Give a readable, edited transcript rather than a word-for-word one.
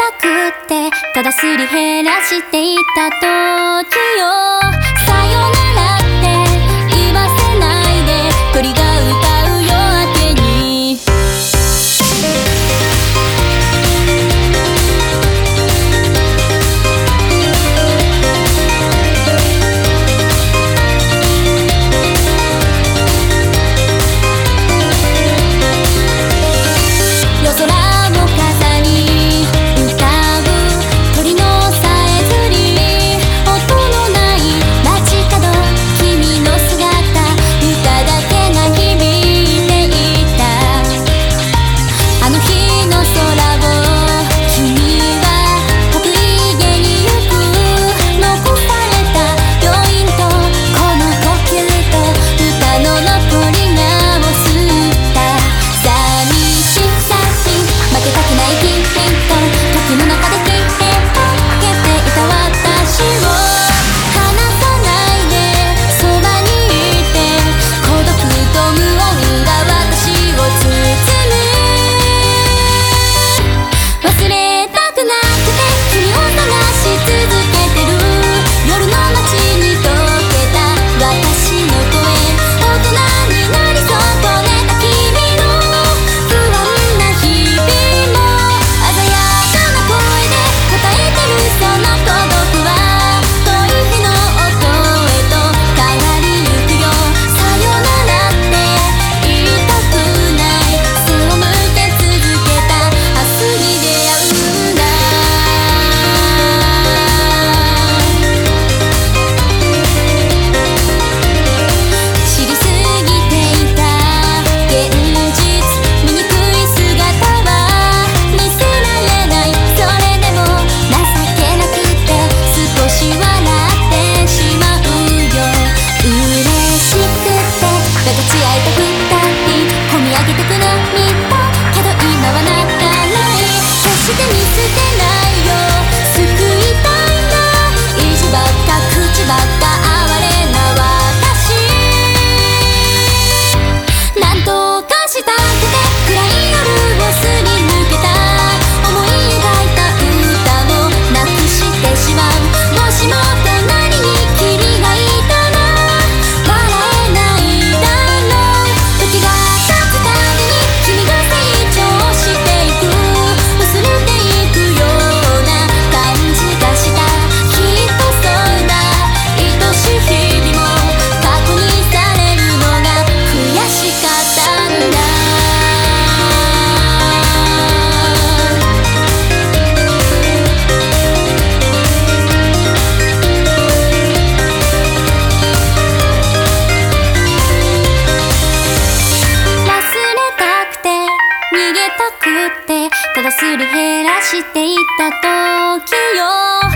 たくってただすり減らしていた時よ。さよならって言わせないで鳥が歌う夜明けに。夜空も飾り浮かぶ鳥のさえずり、音のない街角君の姿歌だけが響いていた。あの日の空を君は得意げに行く。残された余韻とこの呼吸と歌の残りがを吸った寂しさに負けたくないきっと時の中で消えかけていた私を離さないでそばにいて、孤独と無音が私を包む。忘れたくなくて君を探し続けてる。夜の街に溶けた私の声、大人になり損ねた君の不安な日々も鮮やかな声で答えてる。その孤独は遠い日の音へと変わりゆくよ。さよならって言いたくない背を向け続けた明日に出会うんだ。知りすぎていた現実醜い姿は見せられない。それでも情けなくて少し笑ってしまうよ。嬉しくて分かち合えた二人込み上げてく涙けど今は泣かない。決して見捨てないよ救いたいんだ。意地ばっか口ばっか哀れな私、なんとかしたくて暗い夜をすり抜けた。思い描いた歌もなくしてしまう。もしも隣に君がいたら笑えないだろう。時が経つたびに君が成長していく、薄れていくような感じがした。きっとそうだ愛しい日々も過去にされるのが悔しかったんだ。忘れたくて逃げたくってただすり減らしていった時よ。